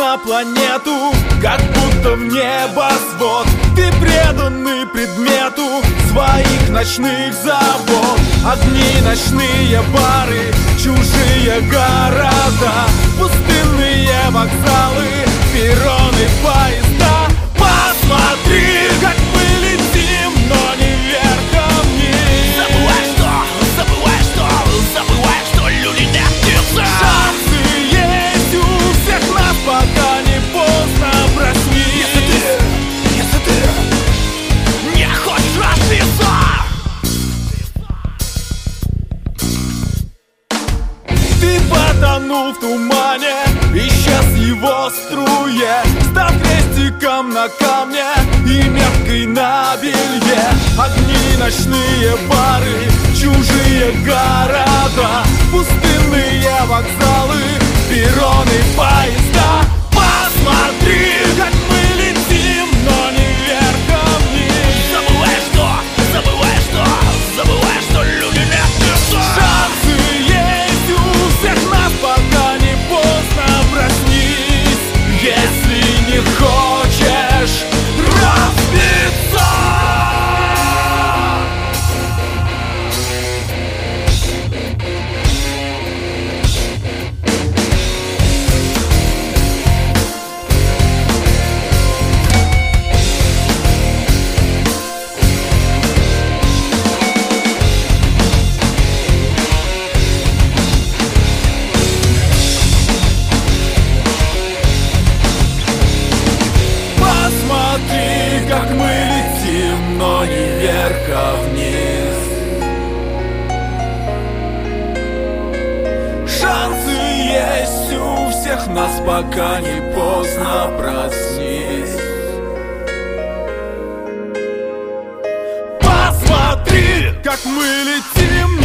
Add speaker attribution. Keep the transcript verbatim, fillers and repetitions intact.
Speaker 1: на планету, как будто в небосвод. Ты преданный предмету своих ночных забот. Огни, ночные бары, чужие города, пустынные вокзалы, перроны, поезда. Посмотри, как мы летим, но не вверх, а вниз.
Speaker 2: Забывай, что, забывай, что, забывай, что люди не птицы.
Speaker 1: Шансы есть у всех нас, пока не поздно, проснись.
Speaker 2: Если ты, если ты не хочешь разбиться.
Speaker 1: Ты потонул в тумане, исчез его струе, став крестиком на камне и меткой на белье. Огни, ночные бары, чужие города, пустынные вокзалы, перроны, поезда. Посмотри, как мы летим, но не вверх, а вниз.
Speaker 2: Забывай, что, забывай, что, забывай, что люди не птицы.
Speaker 1: Шансы есть у всех нас, пока не поздно, проснись, если не хочешь разбиться. Посмотри, как мы летим, но не вверх, а вниз. Шансы есть у всех нас, пока не поздно, проснись. Посмотри, как мы летим,